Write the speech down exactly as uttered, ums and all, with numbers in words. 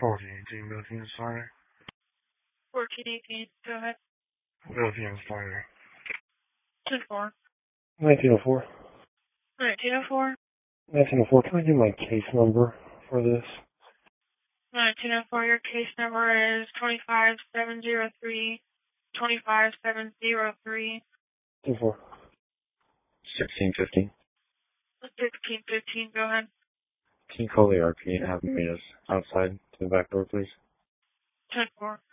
fourteen eighteen, Milton Steiner. fourteen eighteen, go ahead. Milton Steiner. ten four. nineteen oh four. nineteen oh four. nineteen oh four, can I get my case number for this? nineteen oh four, your case number is twenty-five seven zero three, twenty-five seven zero three. ten four. sixteen fifteen. sixteen fifteen, go ahead. Can you call the R P and have them meet us outside to the back door, please? ten four.